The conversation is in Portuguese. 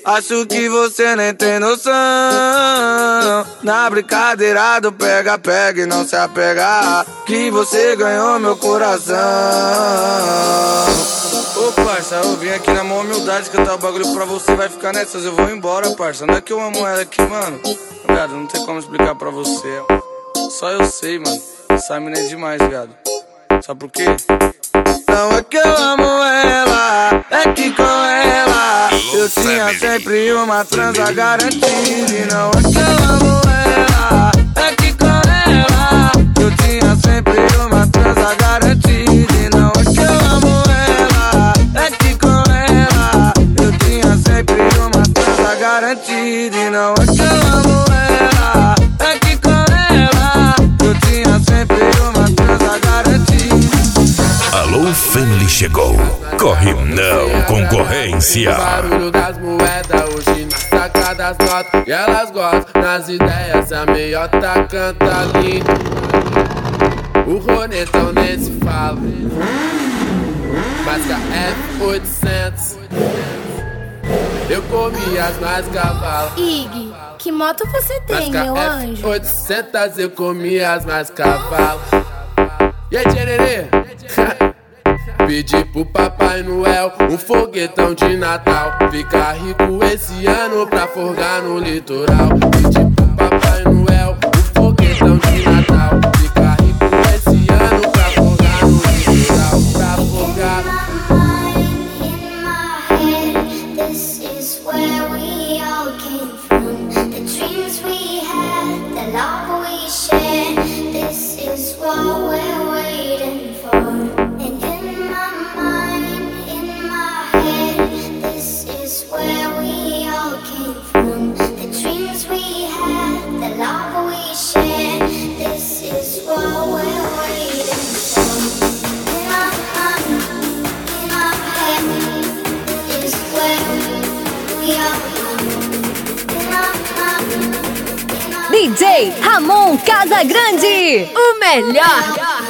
Acho que você nem tem noção. Na brincadeira do pega, pega e não se apegar, que você ganhou meu coração. Ô parça, eu vim aqui na maior humildade cantar o bagulho pra você. Vai ficar nessas, eu vou embora, parça. Não é que eu amo ela aqui, mano. Viado, não tem como explicar pra você. Só eu sei, mano. Essa mina é demais, viado. Sabe por quê? Não é que eu amo ela, é que com ela eu tinha sempre uma transa garantida. E não é que eu amo ela, é que com ela eu tinha sempre uma transa garantida. E não é que eu amo ela, é que com ela eu tinha sempre uma transa garantida. E não é que eu amo ela, é que com ela eu tinha sempre uma transa garantida. Alô, Family chegou. Corre não, concorrência. O barulho das moedas hoje na saca das notas. E elas gostam nas ideias, a meiota canta lindo. O Ronetão nem se fala, mas com a F800 eu comi as mais cavalos. Ig, que moto você tem, meu anjo? F800 eu comi as mais cavalos. E aí, Tchererê? Pedi pro Papai Noel um foguetão de Natal. Ficar rico esse ano pra forgar no litoral. Pedi pro Papai Noel um foguetão de Natal. Ficar rico esse ano pra forgar no litoral. Pra forgar. DJ Ramon Casagrande, o melhor.